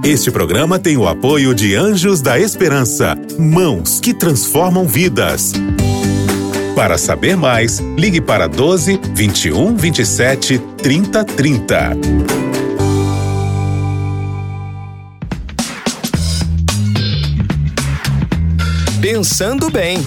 Este programa tem o apoio de Anjos da Esperança, mãos que transformam vidas. Para saber mais, ligue para 12 21 27 30 30. Pensando bem.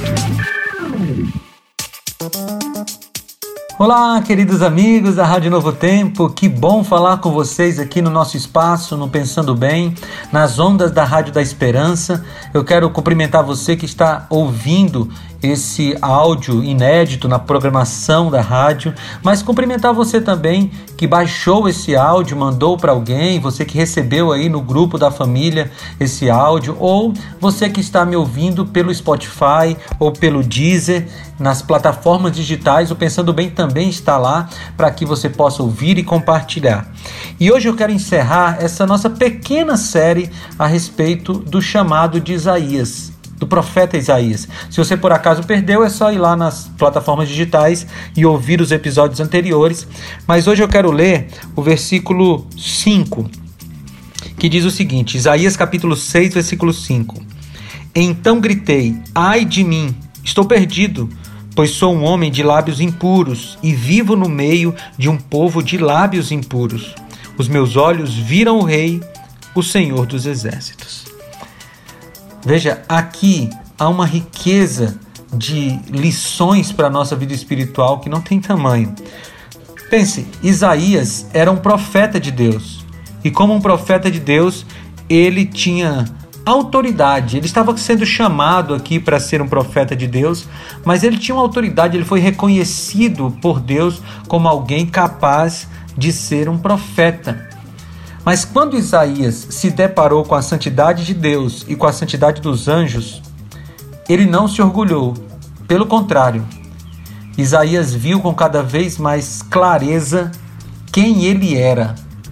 Olá, queridos amigos da Rádio Novo Tempo, que bom falar com vocês aqui no nosso espaço, no Pensando Bem, nas ondas da Rádio da Esperança. Eu quero cumprimentar você que está ouvindo esse áudio inédito na programação da rádio, mas cumprimentar você também que baixou esse áudio, mandou para alguém, você que recebeu aí no grupo da família esse áudio, ou você que está me ouvindo pelo Spotify ou pelo Deezer, nas plataformas digitais. O Pensando Bem também está lá para que você possa ouvir e compartilhar. E hoje eu quero encerrar essa nossa pequena série a respeito do chamado de Isaías, do profeta Isaías. Se você por acaso perdeu, é só ir lá nas plataformas digitais e ouvir os episódios anteriores. Mas hoje eu quero ler o versículo 5, que diz o seguinte, Isaías capítulo 6, versículo 5. Então gritei, ai de mim, estou perdido, pois sou um homem de lábios impuros e vivo no meio de um povo de lábios impuros. Os meus olhos viram o Rei, o Senhor dos Exércitos. Veja, aqui há uma riqueza de lições para a nossa vida espiritual que não tem tamanho. Pense, Isaías era um profeta de Deus. E como um profeta de Deus, ele tinha autoridade. Ele estava sendo chamado aqui para ser um profeta de Deus, mas ele tinha uma autoridade, ele foi reconhecido por Deus como alguém capaz de ser um profeta. Mas quando Isaías se deparou com a santidade de Deus e com a santidade dos anjos, ele não se orgulhou. Pelo contrário, Isaías viu com cada vez mais clareza quem ele era.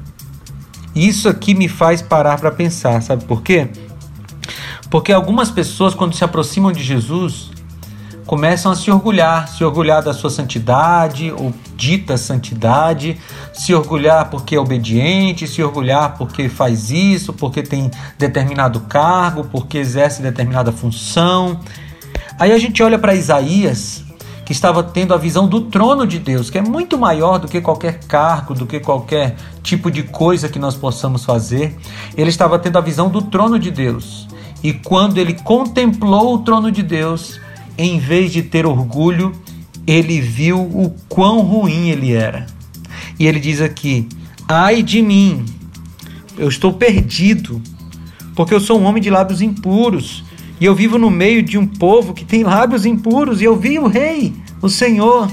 E isso aqui me faz parar para pensar, sabe por quê? Porque algumas pessoas, quando se aproximam de Jesus, começam a se orgulhar da sua santidade, ou dita santidade, se orgulhar porque é obediente, se orgulhar porque faz isso, porque tem determinado cargo, porque exerce determinada função. Aí a gente olha para Isaías, que estava tendo a visão do trono de Deus, que é muito maior do que qualquer cargo, do que qualquer tipo de coisa que nós possamos fazer. Ele estava tendo a visão do trono de Deus. E quando ele contemplou o trono de Deus, em vez de ter orgulho, ele viu o quão ruim ele era. E ele diz aqui, ai de mim, eu estou perdido, porque eu sou um homem de lábios impuros, e eu vivo no meio de um povo que tem lábios impuros, e eu vi o Rei, o Senhor.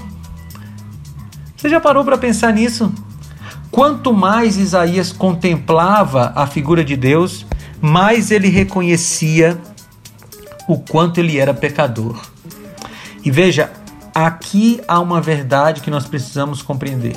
Você já parou para pensar nisso? Quanto mais Isaías contemplava a figura de Deus, mais ele reconhecia o quanto ele era pecador. E veja, aqui há uma verdade que nós precisamos compreender.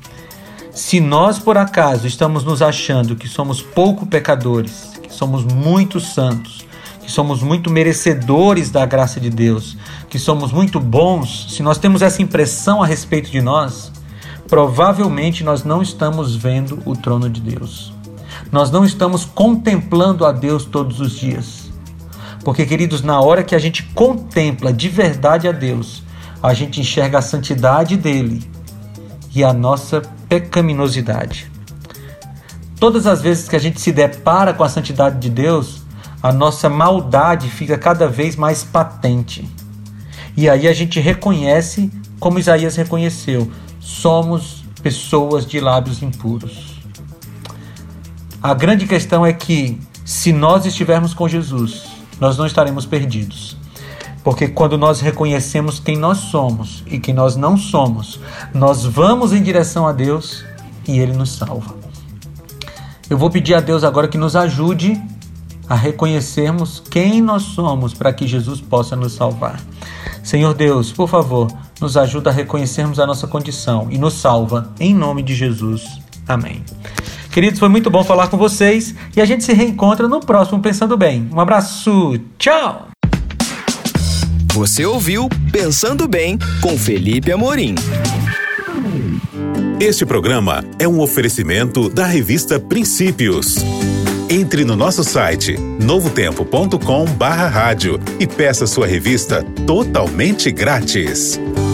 Se nós, por acaso, estamos nos achando que somos pouco pecadores, que somos muito santos, que somos muito merecedores da graça de Deus, que somos muito bons, se nós temos essa impressão a respeito de nós, provavelmente nós não estamos vendo o trono de Deus. Nós não estamos contemplando a Deus todos os dias. Porque, queridos, na hora que a gente contempla de verdade a Deus, a gente enxerga a santidade dele e a nossa pecaminosidade. Todas as vezes que a gente se depara com a santidade de Deus, a nossa maldade fica cada vez mais patente. E aí a gente reconhece, como Isaías reconheceu, somos pessoas de lábios impuros. A grande questão é que, se nós estivermos com Jesus, nós não estaremos perdidos. Porque quando nós reconhecemos quem nós somos e quem nós não somos, nós vamos em direção a Deus e Ele nos salva. Eu vou pedir a Deus agora que nos ajude a reconhecermos quem nós somos para que Jesus possa nos salvar. Senhor Deus, por favor, nos ajuda a reconhecermos a nossa condição e nos salva, em nome de Jesus. Amém. Queridos, foi muito bom falar com vocês e a gente se reencontra no próximo Pensando Bem. Um abraço, tchau! Você ouviu Pensando Bem com Felipe Amorim. Este programa é um oferecimento da revista Princípios. Entre no nosso site novotempo.com/rádio e peça sua revista totalmente grátis.